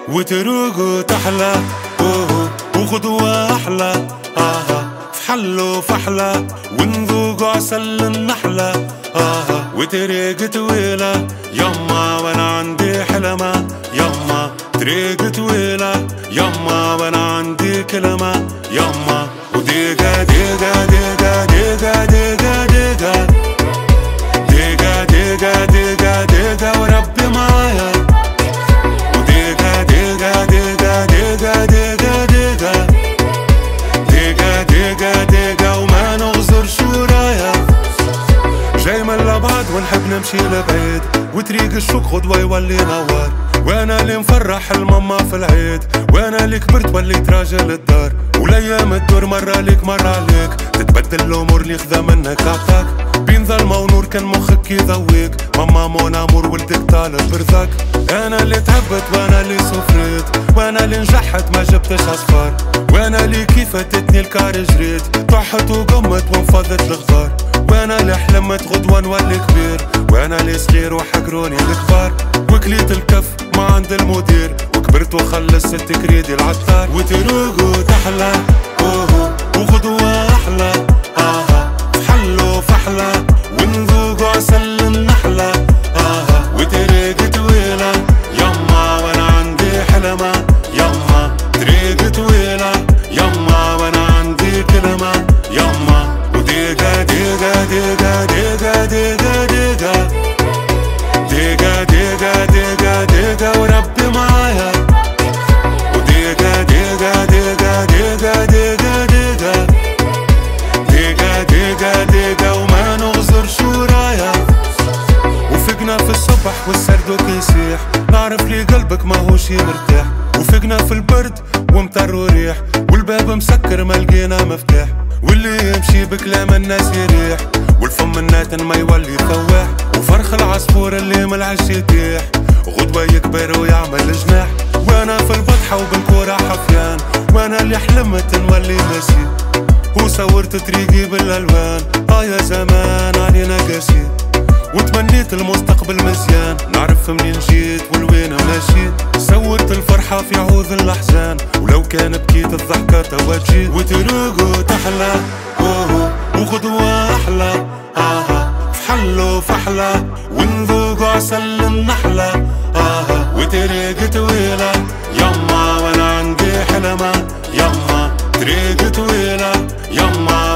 وتروقوا تحلى وخدوة أحلى فحلوا فحلى ونذوقوا عسل النحلة وتريق طويلة يما وانا عندي حلمة يما تريق طويلة يما وانا عندي كلمة يما وديقة ديقة ديقة ديقة ديقة ديقة ديقة ديقة ديقة ديقة وربي معايا وديقة ديقة ديقة ديقة ديقة ديقة ديقة ديقة ديقة وما نغزر شو رايا جاي من لبعض ونحب نمشي لبعيد وطريق الشوق غدوة يولي نوار وانا اللي مفرح الماما في العيد وانا اللي كبرت وليت راجل الدار والايام تدور مرة ليك مرة عليك تتبدل الامور اللي خذا منك عطاك بين ظلمة ونور كان مخك يذويك ماما مون امور ولدك طالب برزاك انا اللي تعبت وانا اللي سفريت وانا اللي نجحت ما جبتش اصفار وانا اللي كيف فاتتني الكار جريت طحت وقمت وانفضت الغبار وانا اللي حلمت غدوة نولي كبير وانا اللي صغير وحقروني الكبار وكليت الكف ما عند المدير وكبرت وخلصت كريدي العطار وتروقوا تحلى وغدوة احلى فحلوا فحلى ونذوقوا عسل النحلة وتريق طويلة يما وانا عندي حلمة يما تريق طويلة يما وانا عندي كلمة يما وديقة ديقة ديقة ديقة ديقة ديقة ديقة ديقة ديقة ديقة وربي معايا وديقة ديقة ديقة ديقة ديقة ديقة ديقة ديقة ديقة وما نغزر شو رايا وفقنا في الصبح والسردوك يسيح نعرف لي قلبك ماهوش مرتاح وفقنا في البرد ومطر وريح والباب مسكر ما لقينا مفتاح واللي يمشي بكلام الناس يريح والفم الناتن ما يولي فواح وفرخ العصفور اللي ملعش يتيح غدوة يكبر ويعمل جناح وانا في البطحة وبالكورة حفيان وانا اللي حلمت نولي ماشي وصورت طريقي بالالوان يا زمان علينا قاسي وتمنيت المستقبل مزيان نعرف منين جيت والوين ماشي صورت الفرحة في عوض الأحزان ولو كان بكيت الضحكة توا تجي وتروقوا تحلى وغدوة أحلى فحلوا فحلى ونذوقوا عسل النحلة وتريق طويلة يما وانا عندي حلمة يما تريق طويلة يما